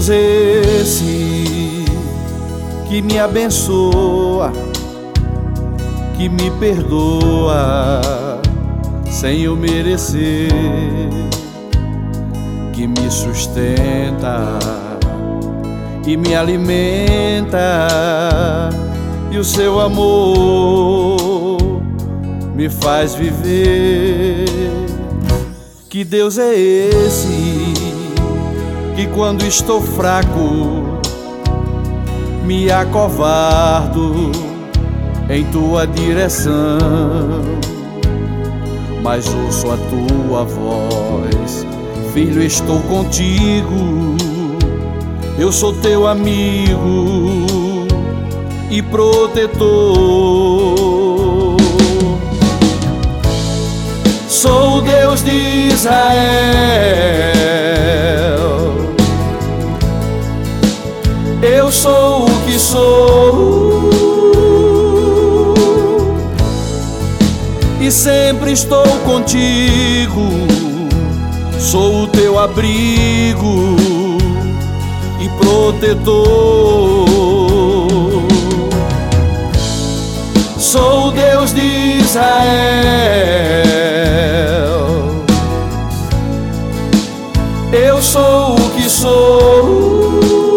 Deus é esse que me abençoa, que me perdoa sem eu merecer, que me sustenta e me alimenta, e o seu amor me faz viver. Que Deus é esse que quando estou fraco me acovardo em tua direção, mas ouço a tua voz: filho, estou contigo, eu sou teu amigo e protetor. Sou o Deus de Israel, eu sou o que sou, e sempre estou contigo. Sou o teu abrigo e protetor. Sou o Deus de Israel, eu sou o que sou,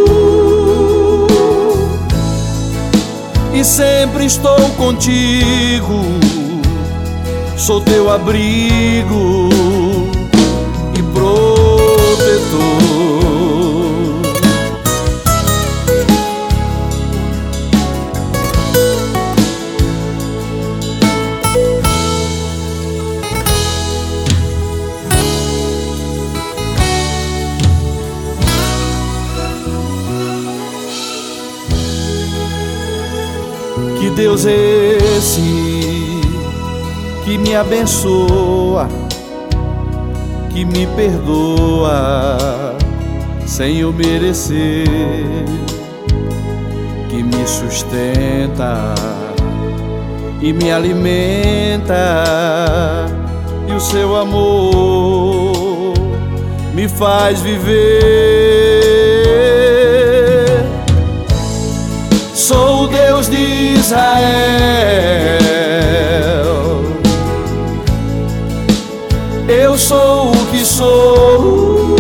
e sempre estou contigo. Sou teu abrigo e protetor. Que Deus é esse que me abençoa, que me perdoa sem eu merecer, que me sustenta e me alimenta, e o seu amor me faz viver. Sou o Deus de Israel, eu sou o que sou,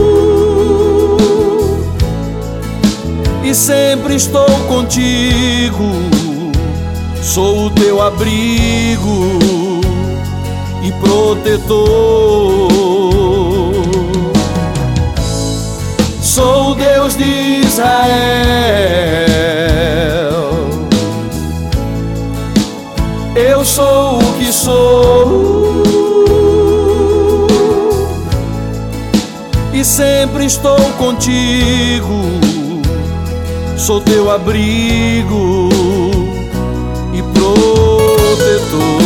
e sempre estou contigo. Sou o teu abrigo e protetor. Sou o Deus de Israel, eu sou o que sou, e sempre estou contigo. Sou teu abrigo e protetor.